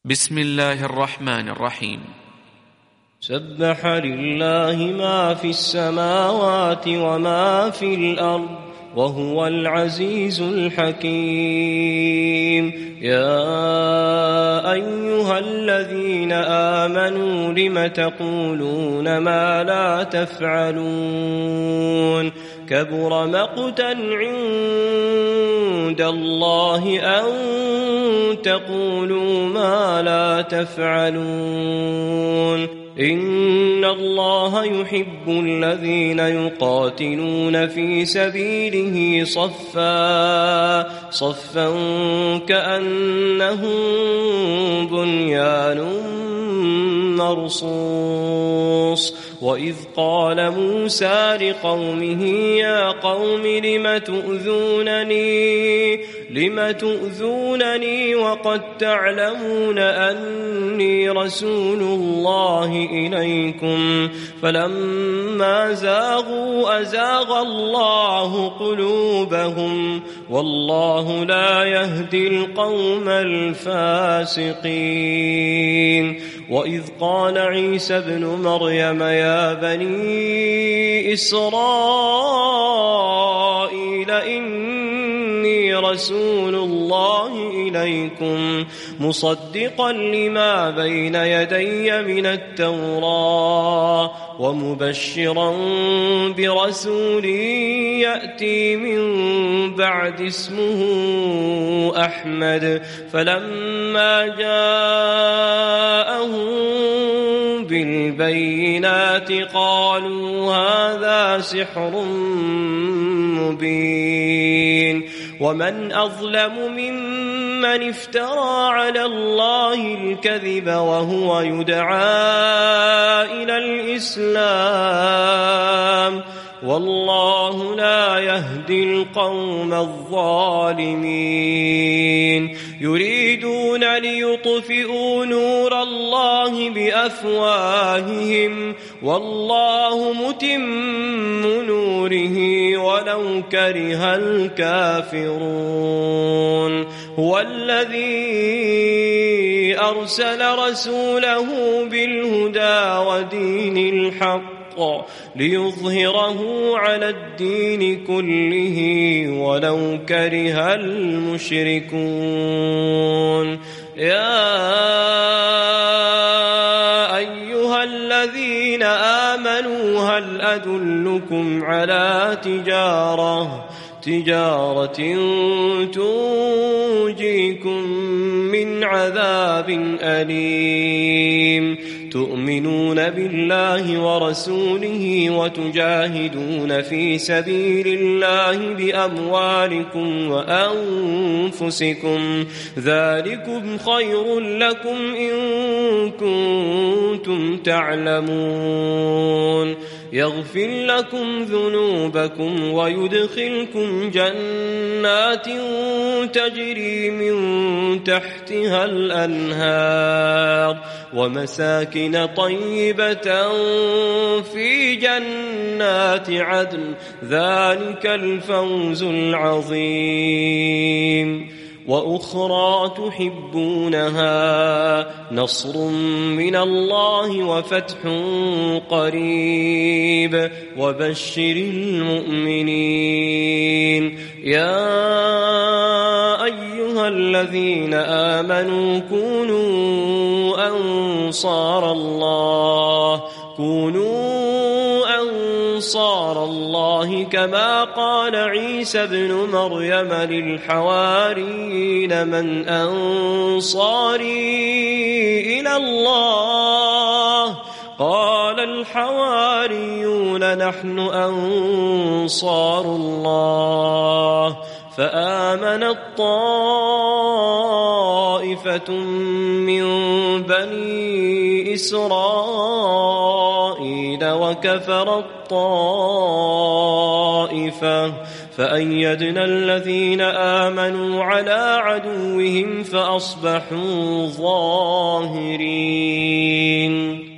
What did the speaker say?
بسم الله الرحمن الرحيم. سبح لله ما في السماوات وما في الأرض وهو العزيز الحكيم. يا أيها الذين آمنوا لم تقولون ما لا تفعلون كبر مقتا عند الله أن تقولوا ما لا تفعلون. إن الله يحب الذين يقاتلون في سبيله صفا كأنهم بنيان مرصوص. وإذ قال موسى لقومه يا قوم لم تؤذونني وقد تعلمون أني رسول الله إليكم فلما زاغوا أزاغ الله قلوبهم والله لا يهدي القوم الفاسقين. وإذ قال عيسى ابن مريم يا بني إسرائيل إني رسول الله إليكم مصدقا لما بين يدي من التوراة ومبشرا برسول يأتي من بعد اسمه أحمد. فلما جاءهم بالبينات قالوا هذا سحر مبين. ومن أظلم ممن افترى على الله الكذب وهو يدعى إلى الإسلام والله لا يهدي القوم الظالمين. يريدون ليطفئوا نور الله بأفواههم والله متم نوره ولو كره الكافرون. هو الذي أرسل رسوله بالهدى ودين الحق ليظهره على الدين كله ولو كره المشركون. يا أيها الذين آمنوا هل أدلكم على تجارة تنجيكم من عذاب أليم تؤمنون بالله ورسوله وتجاهدون في سبيل الله بأموالكم وأنفسكم ذلكم خير لكم إن كنتم تعلمون. يغفر لكم ذنوبكم ويدخلكم جنات تجري من تحتها الأنهار ومساكن طيبة في جنات عدن ذلك الفوز العظيم. وأخرى تحبونها نصر من الله وفتح قريب وبشر المؤمنين. يا أيها الذين آمنوا كونوا أنصار الله كما قال عيسى ابن مريم للحواريين من أنصاري إلى الله قال الحواريون نحن أنصار الله. فآمنت طائفة من بني إسرائيل وكفرت طائفة فأيدنا الذين آمنوا على عدوهم فأصبحوا ظاهرين.